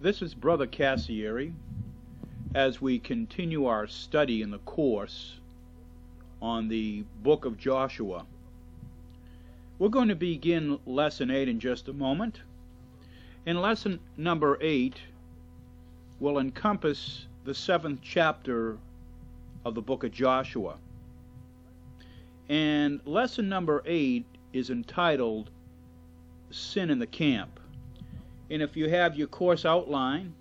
This is Brother Cassieri as we continue our study in the course on the book of Joshua. We're going to begin lesson 8 in just a moment. And lesson number 8 will encompass the 7th chapter of the book of Joshua. And lesson number 8 is entitled Sin in the Camp. And if you have your course outline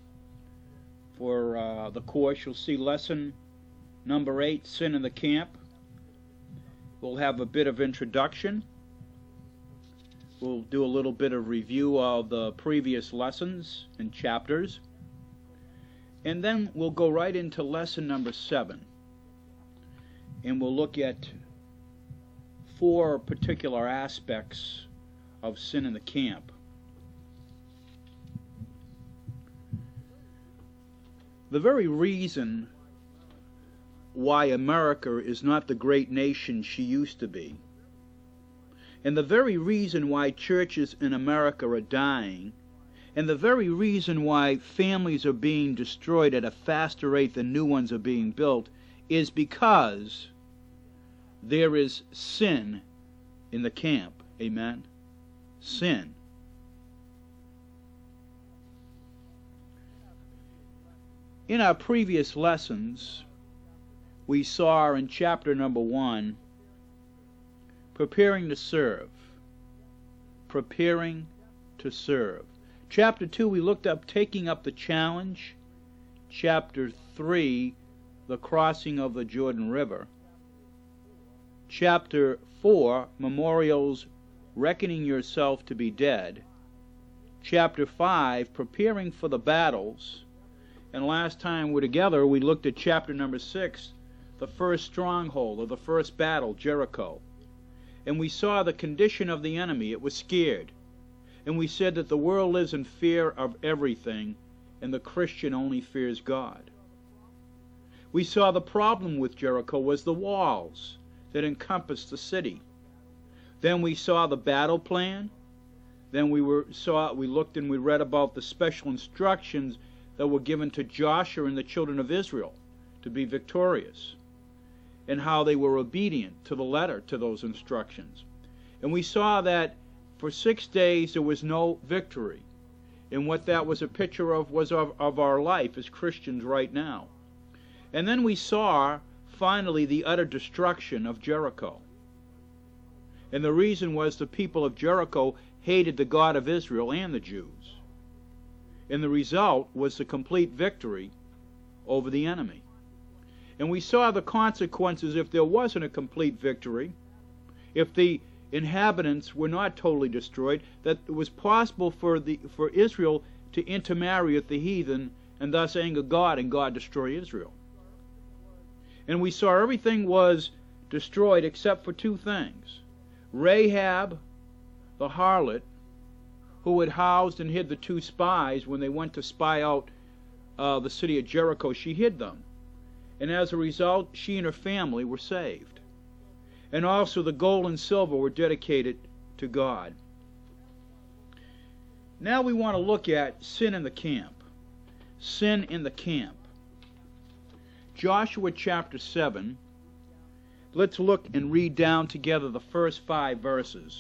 for the course, you'll see lesson number 8, Sin in the Camp. We'll have a bit of introduction. We'll do a little bit of review of the previous lessons and chapters. And then we'll go right into lesson number 7. And we'll look at 4 particular aspects of sin in the camp. The very reason why America is not the great nation she used to be, and the very reason why churches in America are dying, and the very reason why families are being destroyed at a faster rate than new ones are being built, is because there is sin in the camp. Amen? Sin. In our previous lessons, we saw in chapter number 1, preparing to serve. Preparing to serve. Chapter 2, we looked up taking up the challenge. Chapter 3, the crossing of the Jordan River. Chapter 4, memorials, reckoning yourself to be dead. Chapter 5, preparing for the battles. And last time we're together, we looked at chapter number 6, the first stronghold of the first battle, Jericho. And we saw the condition of the enemy. It was scared. And we said that the world lives in fear of everything, and the Christian only fears God. We saw the problem with Jericho was the walls that encompassed the city. Then we saw the battle plan. Then we looked and we read about the special instructions that were given to Joshua and the children of Israel to be victorious, and how they were obedient to the letter to those instructions. And we saw that for 6 days there was no victory, and what that was a picture of was of our life as Christians right now. And then we saw finally the utter destruction of Jericho. And the reason was the people of Jericho hated the God of Israel and the Jews. And the result was the complete victory over the enemy. And we saw the consequences if there wasn't a complete victory, if the inhabitants were not totally destroyed, that it was possible for Israel to intermarry with the heathen and thus anger God and God destroy Israel. And we saw everything was destroyed except for 2 things. Rahab, the harlot, who had housed and hid the 2 spies when they went to spy out the city of Jericho, she hid them. And as a result, she and her family were saved. And also the gold and silver were dedicated to God. Now we want to look at sin in the camp. Sin in the camp. Joshua chapter 7. Let's look and read down together the first 5 verses.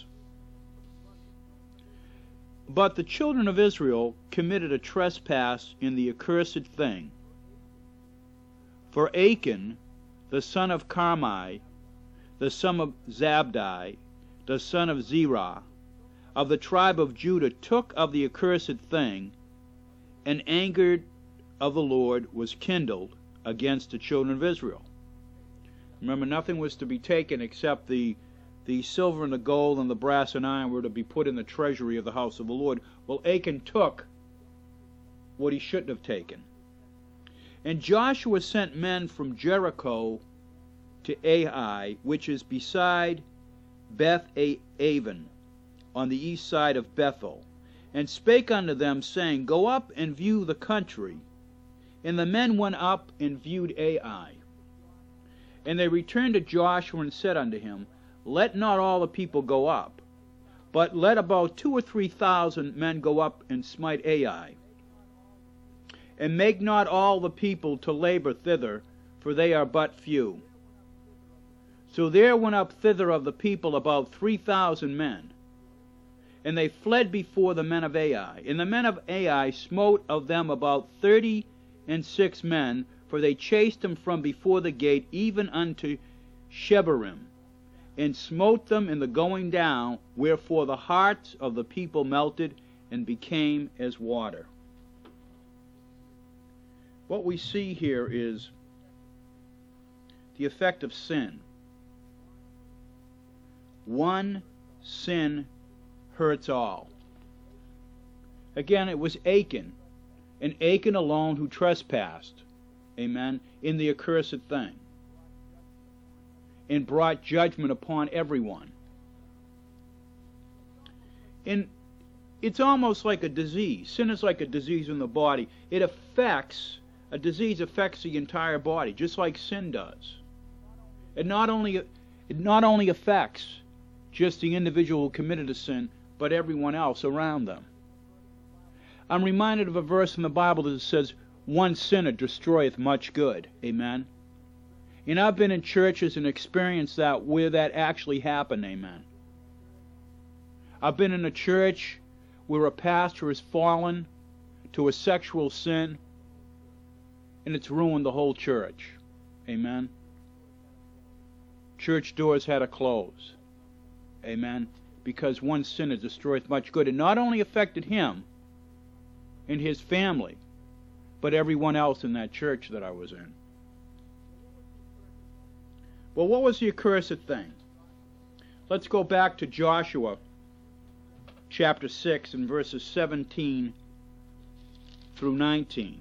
But the children of Israel committed a trespass in the accursed thing. For Achan, the son of Carmi, the son of Zabdi, the son of Zerah, of the tribe of Judah, took of the accursed thing, and anger of the Lord was kindled against the children of Israel. Remember, nothing was to be taken except the silver and the gold and the brass and iron were to be put in the treasury of the house of the Lord. Well, Achan took what he shouldn't have taken. And Joshua sent men from Jericho to Ai, which is beside Beth-aven, on the east side of Bethel, and spake unto them, saying, Go up and view the country. And the men went up and viewed Ai. And they returned to Joshua and said unto him, Let not all the people go up, but let about 2,000 or 3,000 men go up and smite Ai. and make not all the people to labor thither, for they are but few. So there went up thither of the people about 3,000 men, and they fled before the men of Ai. And the men of Ai smote of them about 36 men, for they chased them from before the gate even unto Shebarim, and smote them in the going down, wherefore the hearts of the people melted and became as water. What we see here is the effect of sin. One sin hurts all. Again, it was Achan, and Achan alone who trespassed, amen, in the accursed thing, and brought judgment upon everyone. And it's almost like a disease. Sin is like a disease in the body. A disease affects the entire body, just like sin does. It not only affects just the individual who committed a sin, but everyone else around them. I'm reminded of a verse in the Bible that says, one sinner destroyeth much good. Amen. And I've been in churches and experienced that where that actually happened. Amen. I've been in a church where a pastor has fallen to a sexual sin, and it's ruined the whole church. Amen. Church doors had to close. Amen. Because one sinner destroyeth much good. It not only affected him and his family, but everyone else in that church that I was in. Well, what was the accursed thing? Let's go back to Joshua chapter 6 and verses 17 through 19.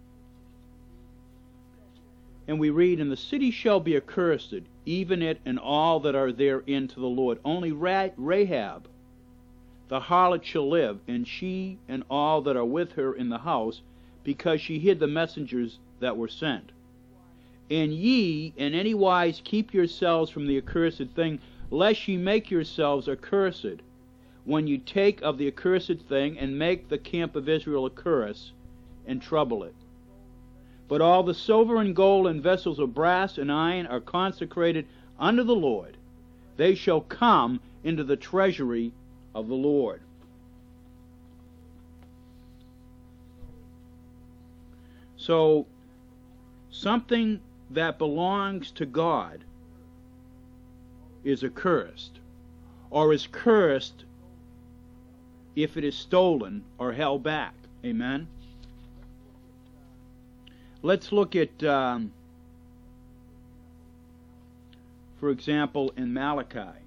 And we read, and the city shall be accursed, even it and all that are therein to the Lord. Only Rahab, the harlot, shall live, and she and all that are with her in the house, because she hid the messengers that were sent. And ye in any wise keep yourselves from the accursed thing, lest ye make yourselves accursed, when you take of the accursed thing, and make the camp of Israel a curse, and trouble it. But all the silver and gold and vessels of brass and iron are consecrated unto the Lord. They shall come into the treasury of the Lord. So, something that belongs to God is accursed, or is cursed if it is stolen or held back. Amen? Let's look at, for example, in Malachi.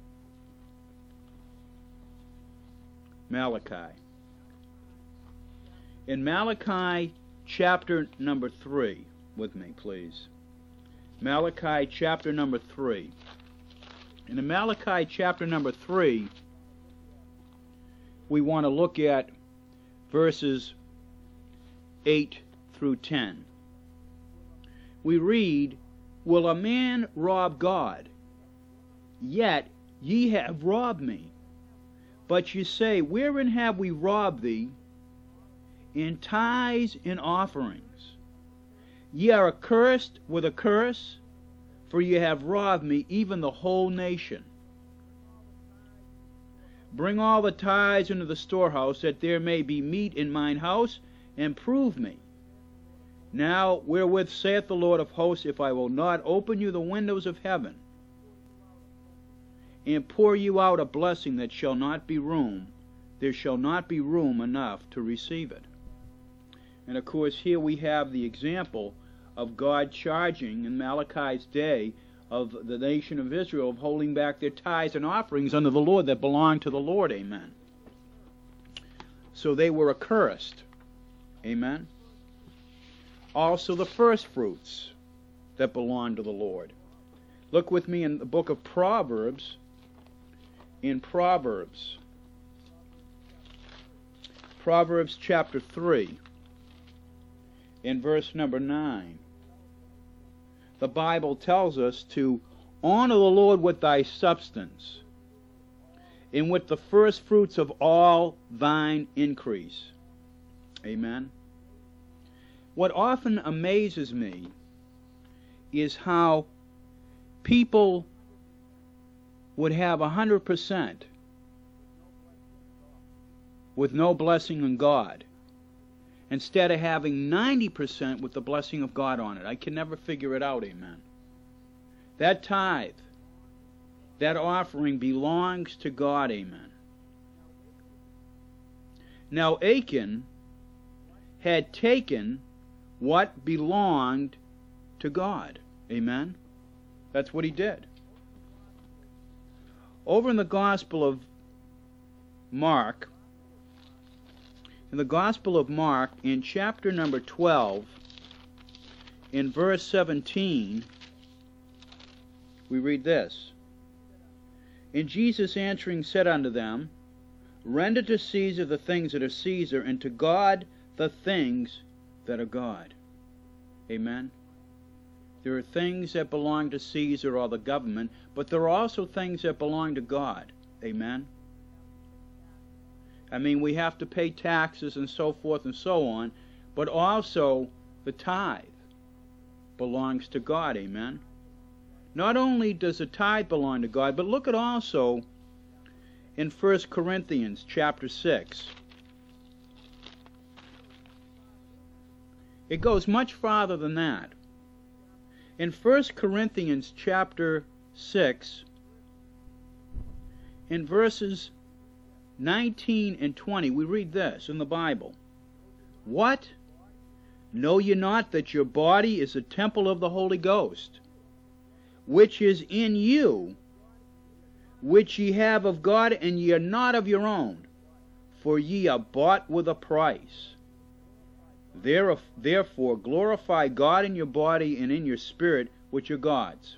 In Malachi chapter number 3, with me, please. Malachi chapter number 3. And in Malachi chapter number 3, we want to look at verses 8 through 10. We read, will a man rob God? Yet ye have robbed me. But ye say, wherein have we robbed thee? In tithes and offerings. Ye are accursed with a curse, for ye have robbed me, even the whole nation. Bring all the tithes into the storehouse, that there may be meat in mine house, and prove me. Now wherewith saith the Lord of hosts, if I will not open you the windows of heaven, and pour you out a blessing that shall not be room, there shall not be room enough to receive it. And of course here we have the example of God charging in Malachi's day of the nation of Israel of holding back their tithes and offerings unto the Lord that belonged to the Lord. Amen. So they were accursed. Amen. Also the first fruits that belong to the Lord. Look with me in the book of Proverbs. In Proverbs chapter 3, in verse number 9. The Bible tells us to honor the Lord with thy substance, and with the first fruits of all thine increase. Amen. what often amazes me is how people would have 100% with no blessing in God, instead of having 90% with the blessing of God on it. I can never figure it out, amen. That tithe, that offering belongs to God, amen. Now Achan had taken what belonged to God, amen. That's what he did. Over in the Gospel of Mark, in chapter number 12, in verse 17, we read this. And Jesus answering said unto them, Render to Caesar the things that are Caesar, and to God the things that are God. Amen. There are things that belong to Caesar or the government, but there are also things that belong to God. Amen. I mean, we have to pay taxes and so forth and so on, but also the tithe belongs to God. Amen. Not only does the tithe belong to God, but look at also in 1 Corinthians chapter 6. It goes much farther than that. In 1 Corinthians chapter 6, in verses 19 and 20, we read this in the Bible. What? Know ye not that your body is a temple of the Holy Ghost, which is in you, which ye have of God, and ye are not of your own, for ye are bought with a price. Therefore glorify God in your body and in your spirit, which are God's.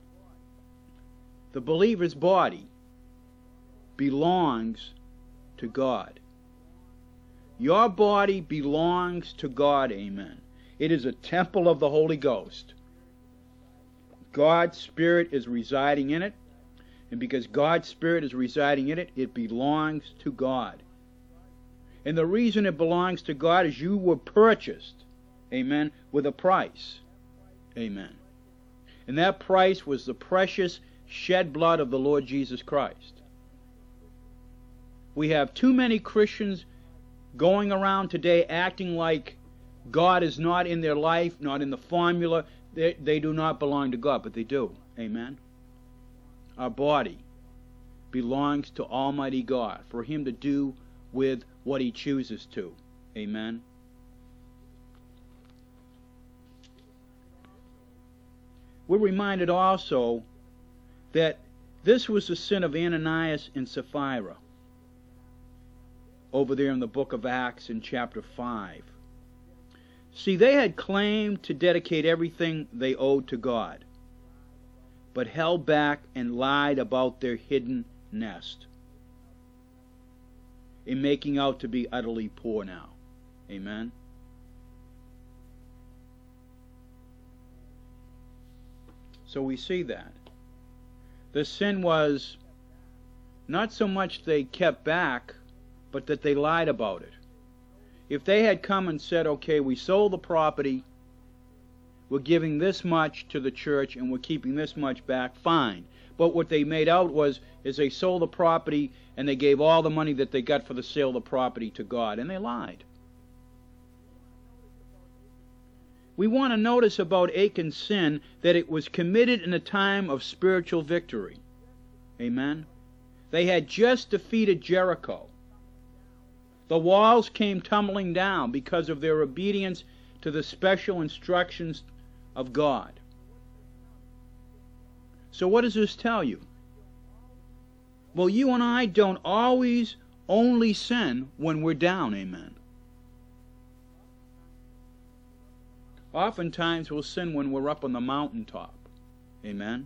The believer's body belongs to God. Your body belongs to God, amen. It is a temple of the Holy Ghost. God's Spirit is residing in it, and because God's Spirit is residing in it, it belongs to God. And the reason it belongs to God is you were purchased, amen, with a price, amen. And that price was the precious shed blood of the Lord Jesus Christ. We have too many Christians going around today acting like God is not in their life, not in the formula. They do not belong to God, but they do, amen. Our body belongs to Almighty God for Him to do with what He chooses to. Amen. We're reminded also that this was the sin of Ananias and Sapphira over there in the book of Acts in chapter 5. See, they had claimed to dedicate everything they owed to God, but held back and lied about their hidden nest, in making out to be utterly poor now. Amen. So we see that. The sin was not so much they kept back, but that they lied about it. If they had come and said, okay, we sold the property, we're giving this much to the church and we're keeping this much back, fine. But what they made out is they sold the property and they gave all the money that they got for the sale of the property to God, and they lied. We want to notice about Achan's sin that it was committed in a time of spiritual victory. Amen. They had just defeated Jericho. The walls came tumbling down because of their obedience to the special instructions of God. So what does this tell you? Well, you and I don't always only sin when we're down, amen. Oftentimes we'll sin when we're up on the mountaintop, amen.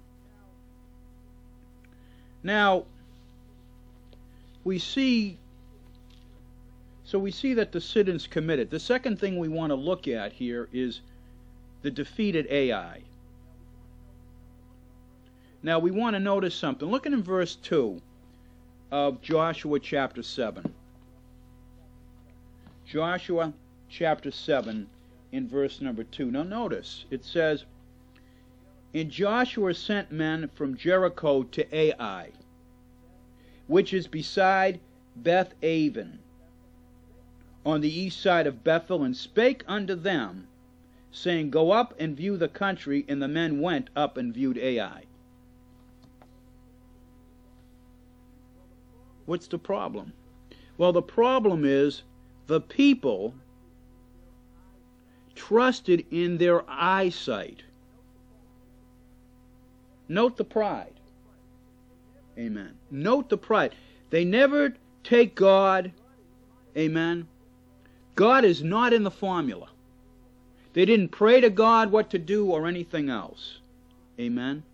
Now, we see that the sin is committed. The second thing we want to look at here is the defeated Ai. Now we want to notice something. Look in verse 2 of Joshua chapter 7. Joshua chapter 7 in verse number 2. Now notice, it says, And Joshua sent men from Jericho to Ai, which is beside Beth-aven, on the east side of Bethel, and spake unto them, saying, Go up and view the country. And the men went up and viewed Ai. What's the problem? Well, the problem is the people trusted in their eyesight. Note the pride. Amen. Note the pride. They never take God. Amen. God is not in the formula. They didn't pray to God what to do or anything else. Amen.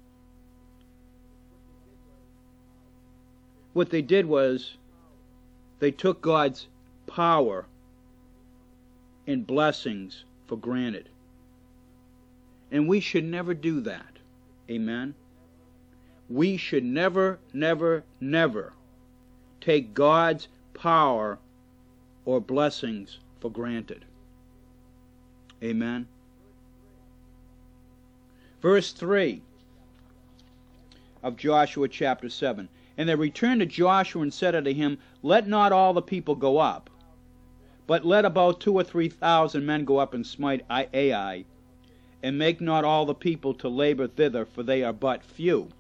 What they did was they took God's power and blessings for granted. And we should never do that. Amen. We should never, never, never take God's power or blessings for granted. Amen. Verse 3 of Joshua chapter 7. And they returned to Joshua and said unto him, Let not all the people go up, but let about 2,000 or 3,000 men go up and smite Ai, and make not all the people to labor thither, for they are but few.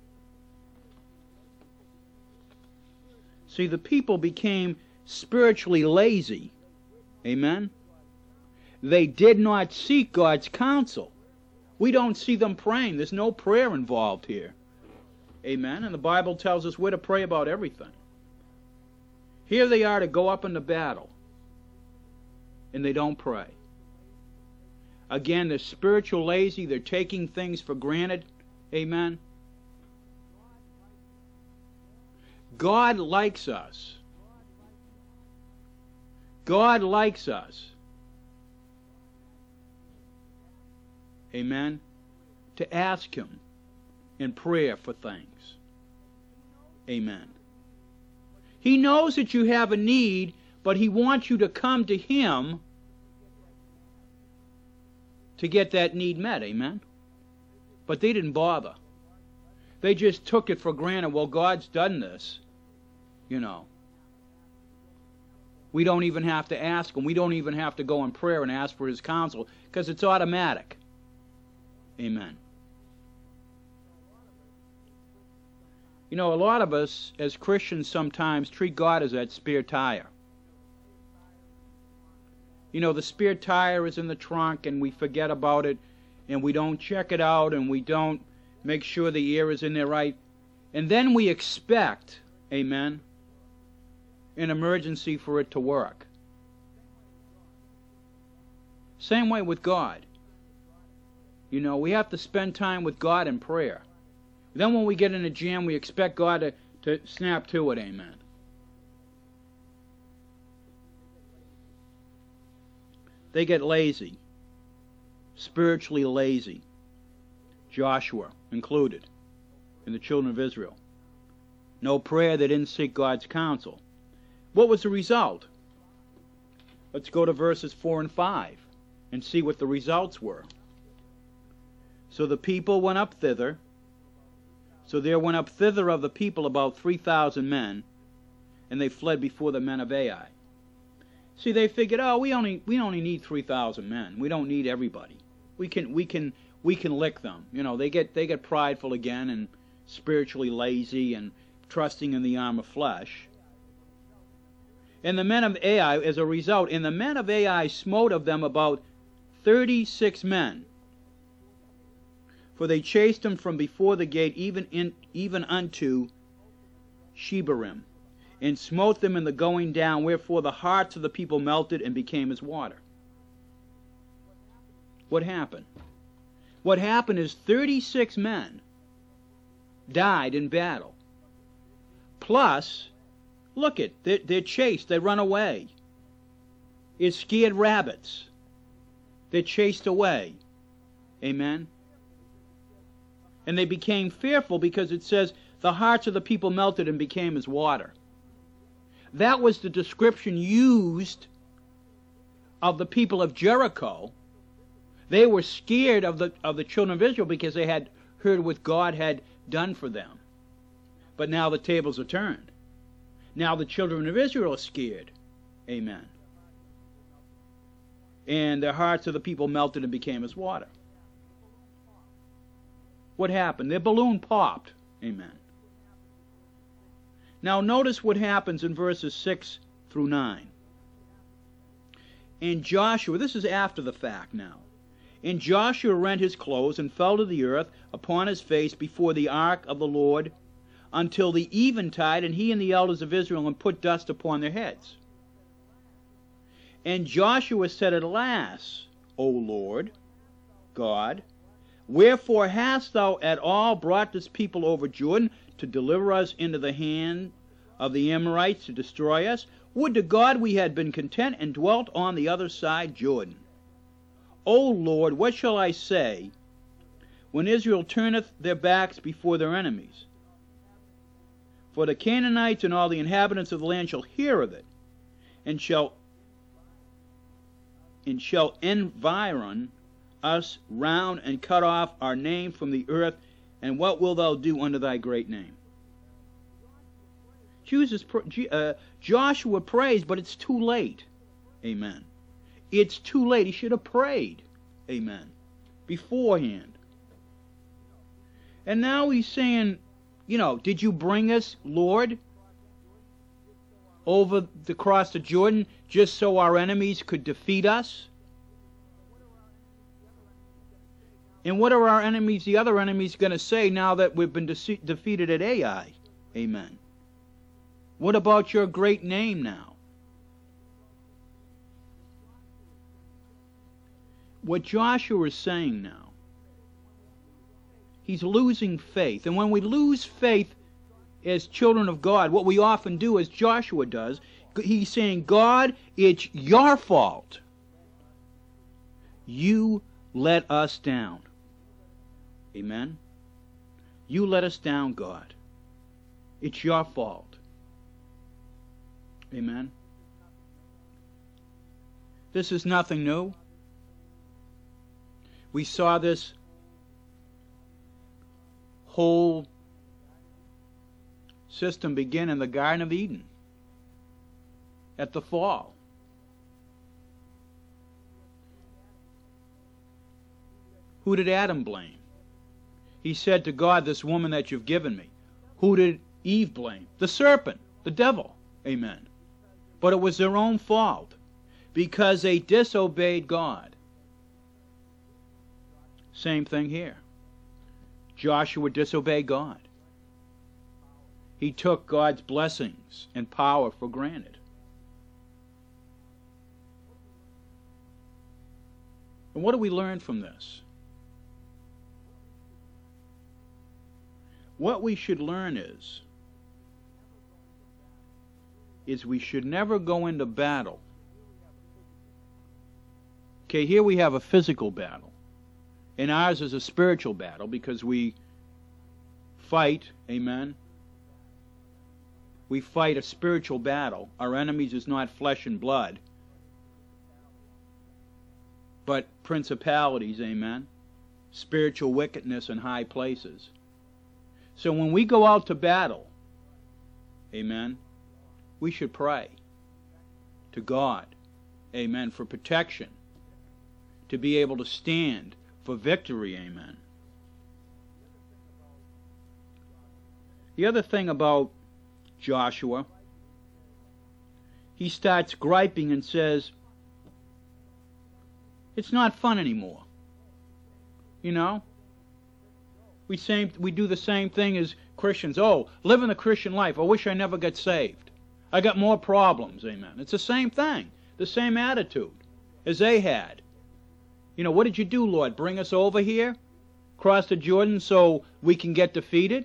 See, the people became spiritually lazy. Amen? They did not seek God's counsel. We don't see them praying. There's no prayer involved here. Amen? And the Bible tells us we're to pray about everything. Here they are to go up into battle, and they don't pray. Again, they're spiritual lazy. They're taking things for granted. Amen? God likes us. God likes us. Amen? To ask Him in prayer for things. Amen. He knows that you have a need, but He wants you to come to Him to get that need met. Amen? But they didn't bother. They just took it for granted. Well, God's done this. You know. We don't even have to ask Him. We don't even have to go in prayer and ask for His counsel, because it's automatic. Amen. You know, a lot of us as Christians sometimes treat God as that spare tire. You know, the spare tire is in the trunk and we forget about it, and we don't check it out, and we don't make sure the air is in there right. And then we expect, amen, an emergency for it to work. Same way with God. You know, we have to spend time with God in prayer. Then when we get in a jam, we expect God to snap to it, amen. They get lazy, spiritually lazy. Joshua included, and the children of Israel. No prayer, they didn't seek God's counsel. What was the result? Let's go to verses 4 and 5 and see what the results were. So the people went up thither. So there went up thither of the people about 3,000 men, and they fled before the men of Ai. See, they figured, oh, we only need 3,000 men. We don't need everybody. We can lick them. You know, they get prideful again and spiritually lazy and trusting in the arm of flesh. And the men of Ai, as a result, and the men of Ai smote of them about 36 men. For they chased them from before the gate even unto Shebarim, and smote them in the going down, wherefore the hearts of the people melted and became as water. What happened? What happened is 36 men died in battle. Plus, look it, they're chased, they run away. It's scared rabbits. They're chased away. Amen? And they became fearful, because it says the hearts of the people melted and became as water. That was the description used of the people of Jericho They were scared of the children of Israel because they had heard what God had done for them. But now the tables are turned. Now the children of Israel are scared. Amen. And the hearts of the people melted and became as water. What happened? Their balloon popped. Amen. Now notice what happens in verses 6 through 9. And Joshua, this is after the fact now. And Joshua rent his clothes and fell to the earth upon his face before the ark of the Lord until the eventide, and he and the elders of Israel, and put dust upon their heads. And Joshua said, Alas, O Lord God, wherefore hast thou at all brought this people over Jordan to deliver us into the hand of the Amorites to destroy us? Would to God we had been content and dwelt on the other side Jordan. O Lord, what shall I say when Israel turneth their backs before their enemies? For the Canaanites and all the inhabitants of the land shall hear of it, and shall environ us round, and cut off our name from the earth. And what wilt thou do unto thy great name? Joshua prays, but it's too late. Amen. It's too late. He should have prayed. Amen. Beforehand. And now he's saying, did you bring us, Lord, over the cross of Jordan just so our enemies could defeat us? And what are our enemies, the other enemies, going to say now that we've been defeated at Ai? Amen. What about your great name now? What Joshua is saying now, he's losing faith. And when we lose faith as children of God, what we often do, as Joshua does, he's saying, God, it's your fault. You let us down. Amen? You let us down, God. It's your fault. Amen? This is nothing new. We saw this whole system begin in the Garden of Eden at the fall. Who did Adam blame? He said to God, this woman that you've given me. Who did Eve blame? The serpent, the devil. Amen. But it was their own fault because they disobeyed God. Same thing here. Joshua disobeyed God. He took God's blessings and power for granted. And what do we learn from this? What we should learn is we should never go into battle. Okay, here we have a physical battle. And ours is a spiritual battle because we fight, amen. We fight a spiritual battle. Our enemies is not flesh and blood, but principalities, amen. Spiritual wickedness in high places. So when we go out to battle, amen, we should pray to God, amen, for protection, to be able to stand for victory, amen. The other thing about Joshua, he starts griping and says, it's not fun anymore. You know? We do the same thing as Christians. Oh, living the Christian life. I wish I never got saved. I got more problems, amen. It's the same thing, the same attitude as they had. What did you do, Lord? Bring us over here? Cross the Jordan so we can get defeated?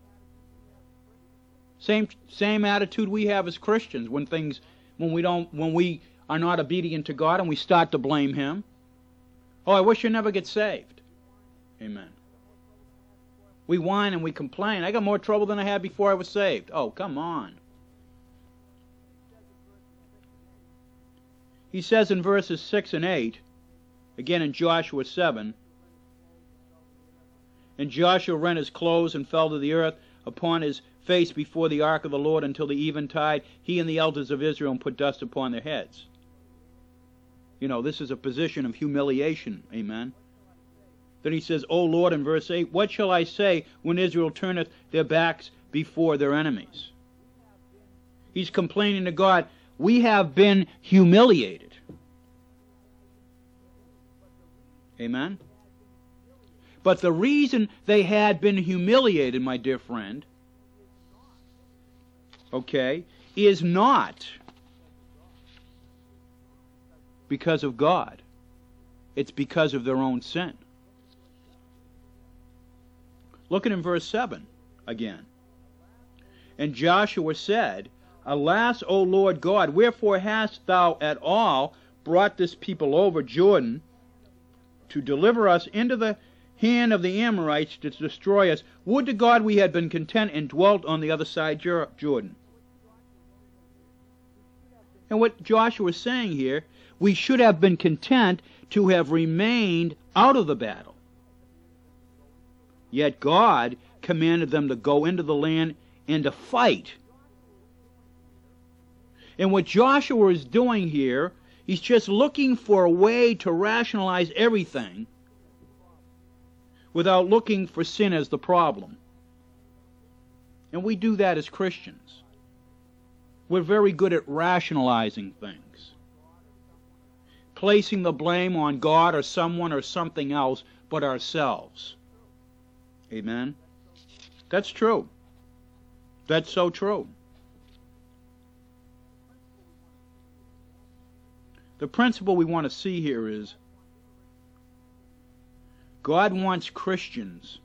Same attitude we have as Christians when we are not obedient to God and we start to blame Him. Oh, I wish I never get saved. Amen. We whine and we complain. I got more trouble than I had before I was saved. Oh, come on. He says in verses 6 and 8, Again in Joshua 7. And Joshua rent his clothes and fell to the earth upon his face before the ark of the Lord until the eventide, he and the elders of Israel, and put dust upon their heads. You know, this is a position of humiliation. Amen. Then he says, O Lord, in verse 8, what shall I say when Israel turneth their backs before their enemies? He's complaining to God, we have been humiliated. Amen. But the reason they had been humiliated, my dear friend, okay, is not because of God. It's because of their own sin. Look at in verse 7 again. And Joshua said, Alas, O Lord God, wherefore hast thou at all brought this people over Jordan to deliver us into the hand of the Amorites to destroy us? Would to God we had been content and dwelt on the other side Jordan. And what Joshua is saying here, we should have been content to have remained out of the battle. Yet God commanded them to go into the land and to fight. And what Joshua is doing here, he's just looking for a way to rationalize everything without looking for sin as the problem. And we do that as Christians. We're very good at rationalizing things, placing the blame on God or someone or something else but ourselves. Amen? That's true. That's so true. The principle we want to see here is God wants Christians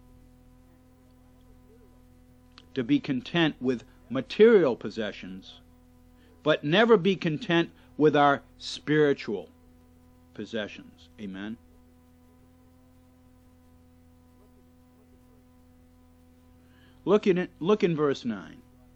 to be content with material possessions, but never be content with our spiritual possessions. Amen? Look in verse 9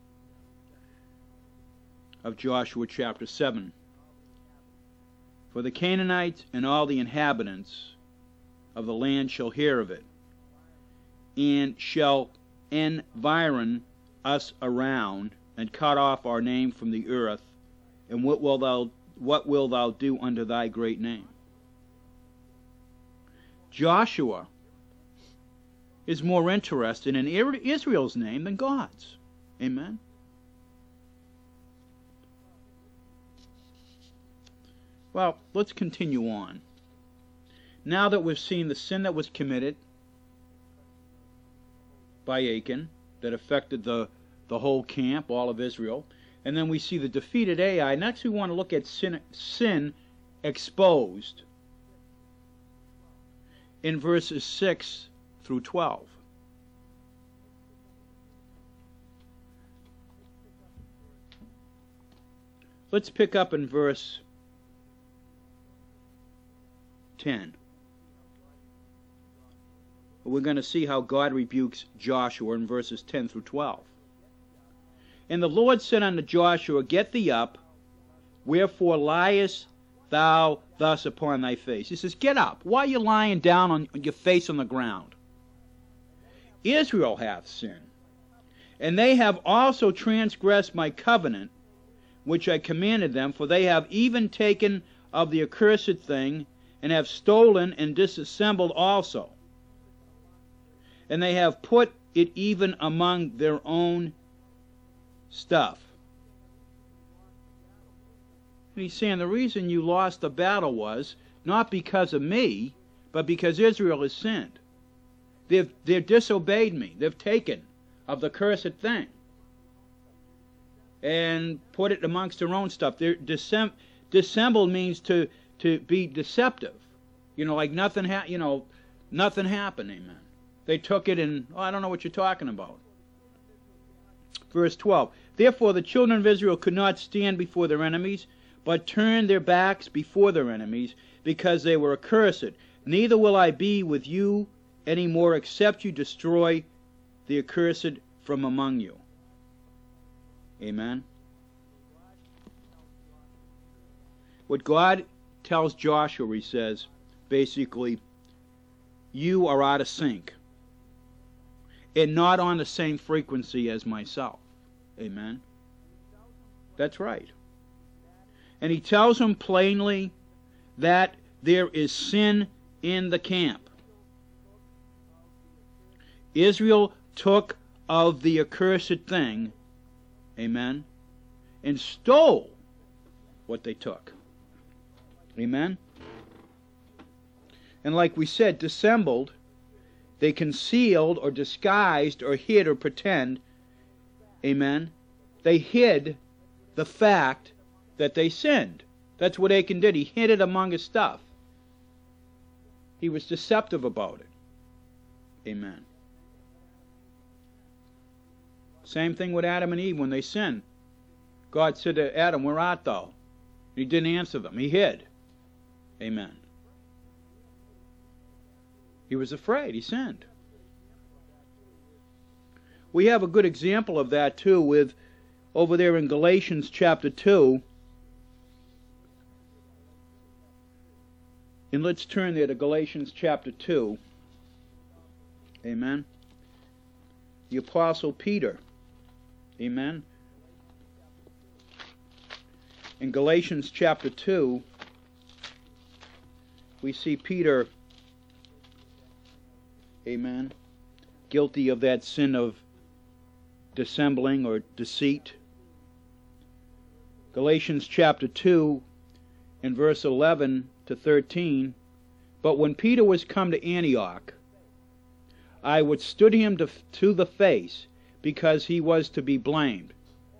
of Joshua chapter 7. For the Canaanites and all the inhabitants of the land shall hear of it, and shall environ us around, and cut off our name from the earth. And what wilt thou do unto thy great name? Joshua is more interested in Israel's name than God's. Amen? Well, let's continue on. Now that we've seen the sin that was committed by Achan, that affected the whole camp, all of Israel, and then we see the defeated Ai, next we want to look at sin exposed in verses 6 through 12. Let's pick up in verse 10. We're going to see how God rebukes Joshua in verses 10 through 12. And the Lord said unto Joshua, Get thee up, wherefore liest thou thus upon thy face? He says, get up. Why are you lying down on your face on the ground? Israel hath sinned, and they have also transgressed my covenant, which I commanded them, for they have even taken of the accursed thing, and have stolen and disassembled also. And they have put it even among their own stuff. And he's saying the reason you lost the battle was not because of me, but because Israel has sinned. They've disobeyed me. They've taken of the cursed thing and put it amongst their own stuff. They're dissembled means to be deceptive. You know, like nothing nothing happened. Amen. They took it and I don't know what you're talking about. Verse 12. Therefore the children of Israel could not stand before their enemies, but turned their backs before their enemies, because they were accursed. Neither will I be with you any more, except you destroy the accursed from among you. Amen. What God tells Joshua, he says, basically, you are out of sync and not on the same frequency as myself. Amen? That's right. And he tells him plainly that there is sin in the camp. Israel took of the accursed thing, amen, and stole what they took. Amen? And like we said, dissembled, they concealed or disguised or hid or pretend, amen, they hid the fact that they sinned. That's what Achan did. He hid it among his stuff. He was deceptive about it. Amen. Same thing with Adam and Eve when they sinned. God said to Adam, "Where art thou?" He didn't answer them. He hid. Amen. He was afraid. He sinned. We have a good example of that too with over there in Galatians chapter 2. And let's turn there to Galatians chapter 2. Amen. The Apostle Peter. Amen. In Galatians chapter 2, we see Peter, amen, guilty of that sin of dissembling or deceit. Galatians chapter 2 and verse 11 to 13, "But when Peter was come to Antioch, I withstood him to the face, because he was to be blamed."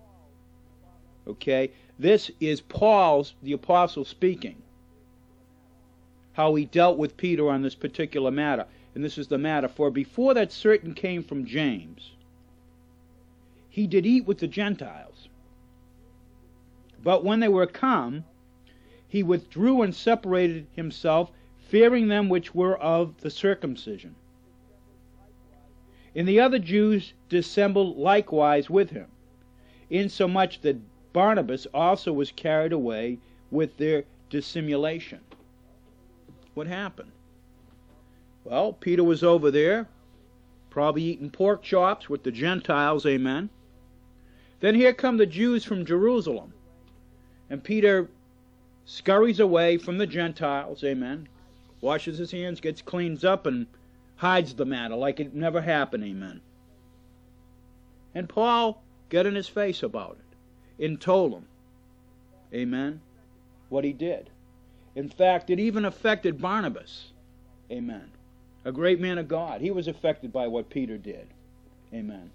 Okay, this is Paul's, the apostle, speaking. How he dealt with Peter on this particular matter. And this is the matter. "For before that certain came from James, he did eat with the Gentiles. But when they were come, he withdrew and separated himself, fearing them which were of the circumcision. And the other Jews dissembled likewise with him, insomuch that Barnabas also was carried away with their dissimulation." What happened? Well, Peter was over there, probably eating pork chops with the Gentiles, amen. Then here come the Jews from Jerusalem, and Peter scurries away from the Gentiles, amen, washes his hands, gets cleaned up, and hides the matter like it never happened, amen. And Paul got in his face about it and told him, amen, what he did. In fact, it even affected Barnabas, amen, a great man of God. He was affected by what Peter did, amen.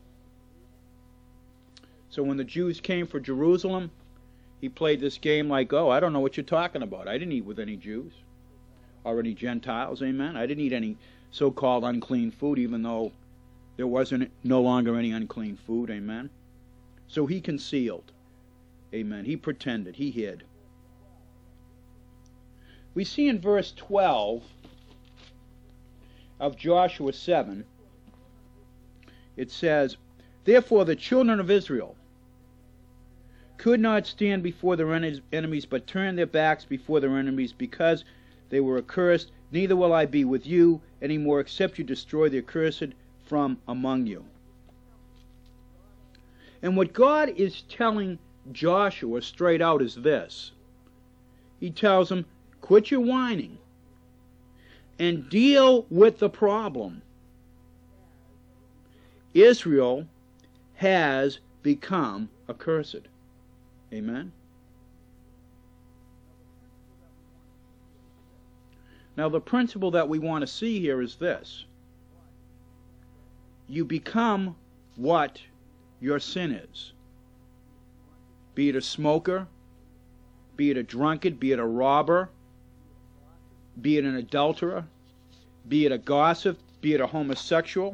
So when the Jews came for Jerusalem, he played this game like, "Oh, I don't know what you're talking about. I didn't eat with any Jews or any Gentiles, amen. I didn't eat any so-called unclean food, even though there wasn't no longer any unclean food, amen." So he concealed, amen. He pretended, he hid. We see in verse 12 of Joshua 7, it says, "Therefore the children of Israel could not stand before their enemies, but turned their backs before their enemies, because they were accursed. Neither will I be with you any more, except you destroy the accursed from among you." And what God is telling Joshua straight out is this. He tells him, quit your whining and deal with the problem. Israel has become accursed. Amen? Now the principle that we want to see here is this. You become what your sin is. Be it a smoker, be it a drunkard, be it a robber, be it an adulterer, be it a gossip, be it a homosexual.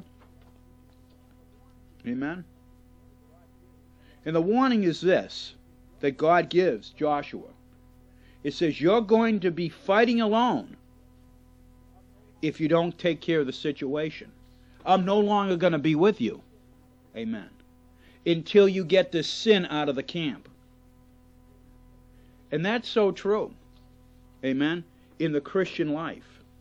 Amen? And the warning is this, that God gives Joshua. It says, you're going to be fighting alone if you don't take care of the situation. I'm no longer going to be with you. Amen. Until you get this sin out of the camp. And that's so true. Amen. In the Christian life.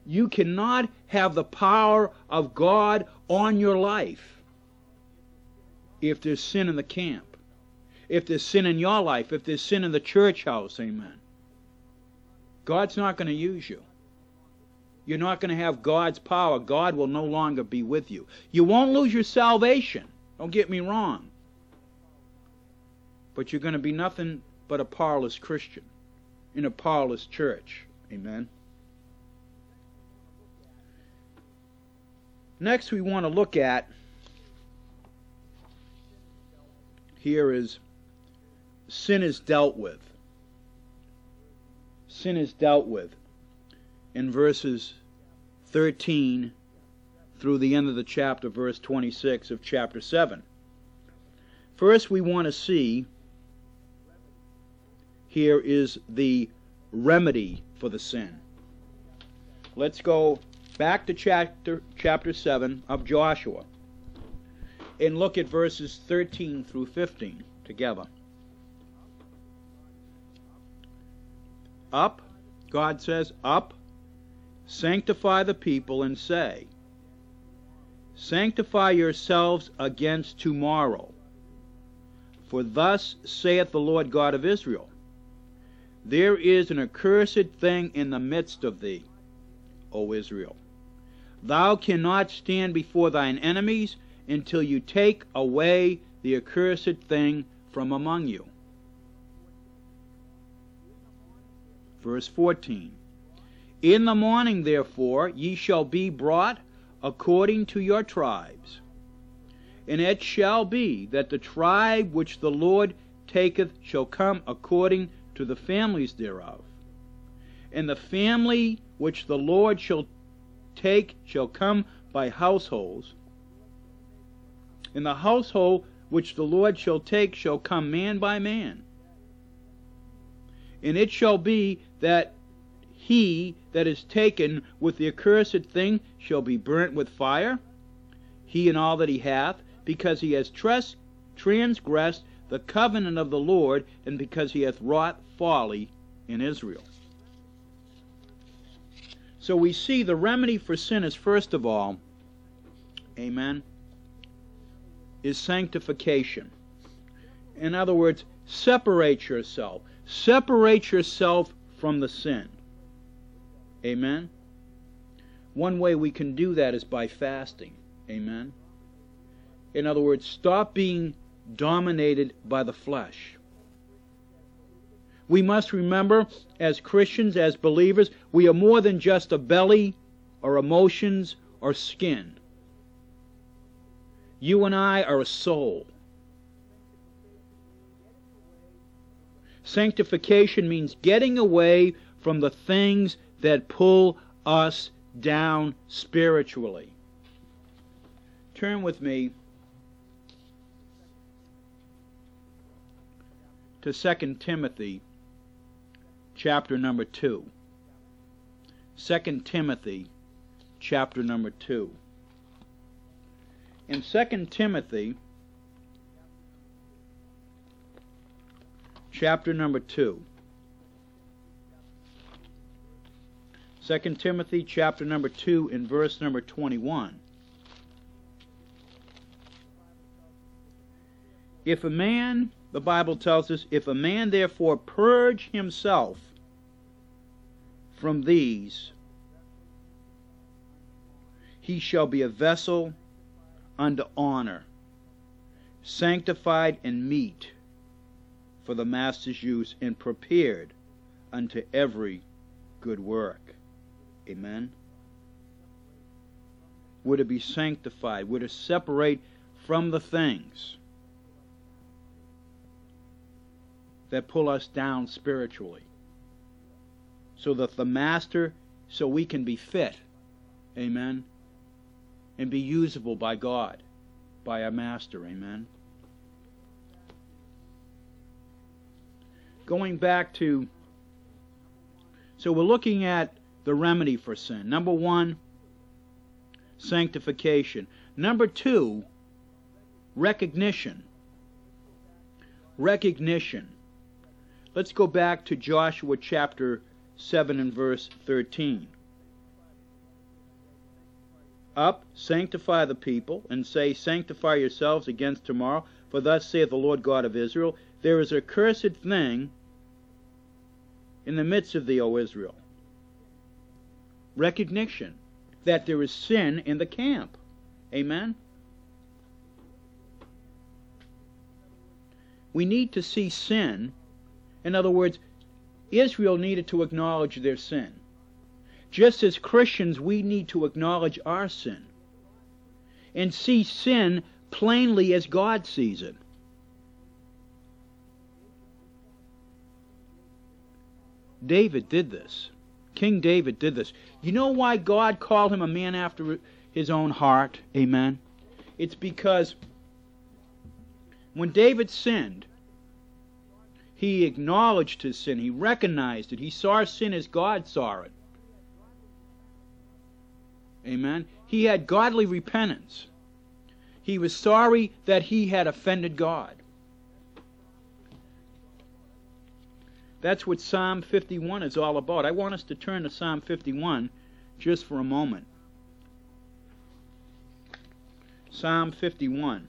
You cannot have the power of God on your life if there's sin in the camp, if there's sin in your life, if there's sin in the church house. Amen. God's not going to use you. You're not going to have God's power. God will no longer be with you. You won't lose your salvation. Don't get me wrong. But you're going to be nothing but a powerless Christian in a powerless church. Amen. Next we want to look at here is sin is dealt with. Sin is dealt with in verses 13 through the end of the chapter, verse 26 of chapter 7. First we want to see here is the remedy for the sin. Let's go back to chapter 7 of Joshua and look at verses 13 through 15 together. Up, God says, up, sanctify the people and say, sanctify yourselves against tomorrow. For thus saith the Lord God of Israel, there is an accursed thing in the midst of thee, O Israel. Thou cannot stand before thine enemies until you take away the accursed thing from among you. Verse 14. In the morning, therefore, ye shall be brought according to your tribes. And it shall be that the tribe which the Lord taketh shall come according to the families thereof. And the family which the Lord shall take shall come by households. And the household which the Lord shall take shall come man by man. And it shall be that he that is taken with the accursed thing shall be burnt with fire, he and all that he hath, because he has transgressed the covenant of the Lord, and because he hath wrought folly in Israel. So we see the remedy for sin is, first of all, amen, is sanctification. In other words, separate yourself. Separate yourself from the sin. Amen. One way we can do that is by fasting. Amen. In other words, stop being dominated by the flesh. We must remember, as Christians, as believers, we are more than just a belly or emotions or skin. You and I are a soul. Sanctification means getting away from the things that pull us down spiritually. Turn with me to 2 Timothy chapter number 2. 2 Timothy chapter number 2. In 2 Timothy chapter number 2. 2 Timothy chapter number 2 in verse number 21. If a man, the Bible tells us, if a man therefore purge himself from these, he shall be a vessel unto honor, sanctified and meet for the master's use, and prepared unto every good work. Amen. We're to be sanctified. We're to separate from the things that pull us down spiritually, so that the master, so we can be fit, amen, and be usable by God, by our master, amen. Going back to, so we're looking at the remedy for sin. Number one, sanctification. Number two, recognition. Recognition. Let's go back to Joshua chapter 7 and verse 13. Up, sanctify the people, and say, Sanctify yourselves against tomorrow, for thus saith the Lord God of Israel, there is a cursed thing in the midst of thee, O Israel. Recognition that there is sin in the camp. Amen? We need to see sin. In other words, Israel needed to acknowledge their sin. Just as Christians, we need to acknowledge our sin and see sin plainly as God sees it. David did this. King David did this. You know why God called him a man after his own heart? Amen. It's because when David sinned, he acknowledged his sin. He recognized it. He saw sin as God saw it. Amen. He had godly repentance. He was sorry that he had offended God. That's what Psalm 51 is all about. I want us to turn to Psalm 51 just for a moment. Psalm 51.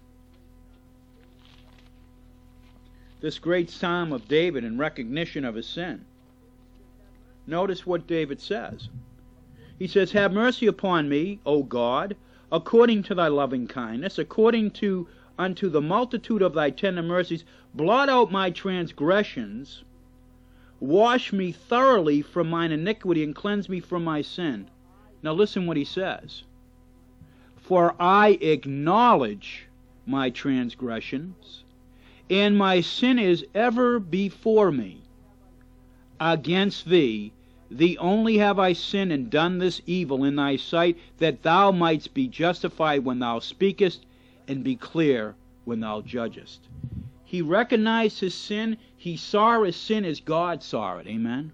This great psalm of David in recognition of his sin. Notice what David says. He says, Have mercy upon me, O God, according to thy loving kindness, according to unto the multitude of thy tender mercies, blot out my transgressions, wash me thoroughly from mine iniquity, and cleanse me from my sin. Now listen what he says. For I acknowledge my transgressions, and my sin is ever before me. Against thee only have I sinned and done this evil in thy sight, that thou mightst be justified when thou speakest, and be clear when thou judgest. He recognized his sin. He saw his sin as God saw it. Amen.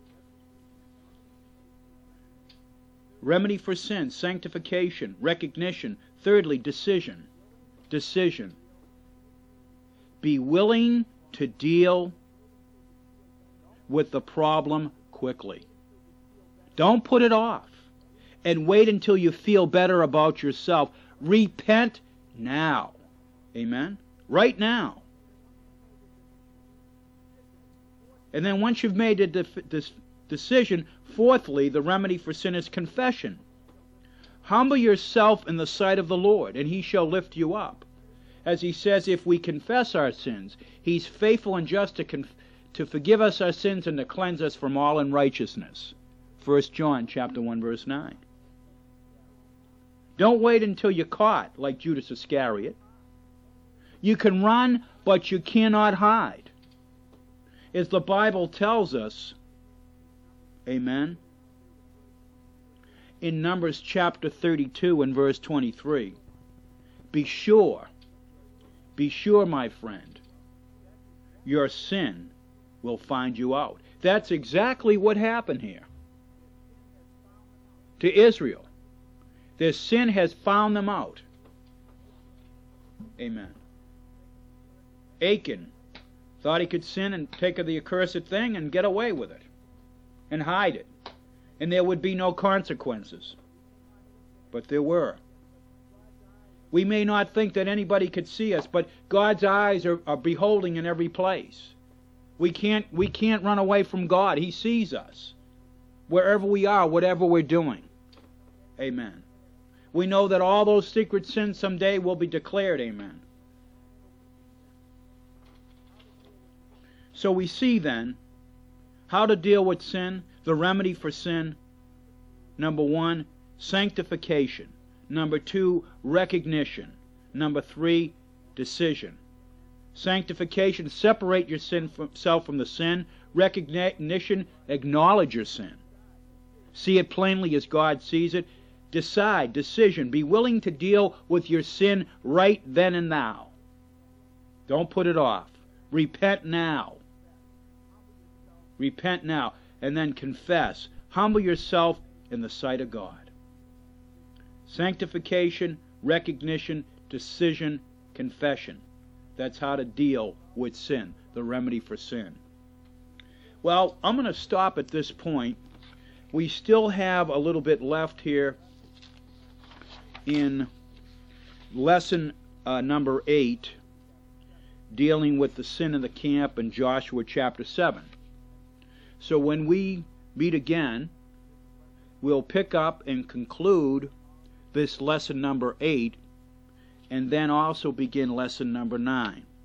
Remedy for sin, sanctification, recognition. Thirdly, decision. Decision. Be willing to deal with the problem quickly. Don't put it off and wait until you feel better about yourself. Repent now. Amen? Right now. And then once you've made a decision, fourthly, the remedy for sin is confession. Humble yourself in the sight of the Lord, and he shall lift you up. As he says, if we confess our sins, he's faithful and just to forgive us our sins and to cleanse us from all unrighteousness. 1 John chapter 1, verse 9. Don't wait until you're caught like Judas Iscariot. You can run, but you cannot hide. As the Bible tells us, amen, in Numbers chapter 32 and verse 23, be sure, my friend, your sin will find you out. That's exactly what happened here to Israel. Their sin has found them out. Amen. Achan thought he could sin and take the accursed thing and get away with it and hide it, and there would be no consequences. But there were. We may not think that anybody could see us, but God's eyes are beholding in every place. We can't run away from God. He sees us wherever we are, whatever we're doing. Amen. We know that all those secret sins someday will be declared. Amen. So we see then how to deal with sin, the remedy for sin. Number 1, sanctification. Number 2, recognition. Number 3, decision. Sanctification, separate yourself from the sin. Recognition, acknowledge your sin. See it plainly as God sees it. Decide, decision. Be willing to deal with your sin right then and now. Don't put it off. Repent now. Repent now. And then confess. Humble yourself in the sight of God. Sanctification, recognition, decision, confession. That's how to deal with sin, the remedy for sin. Well, I'm going to stop at this point. We still have a little bit left here in lesson number 8, dealing with the sin of the camp in Joshua chapter 7. So when we meet again, we'll pick up and conclude this lesson number 8, and then also begin lesson number 9.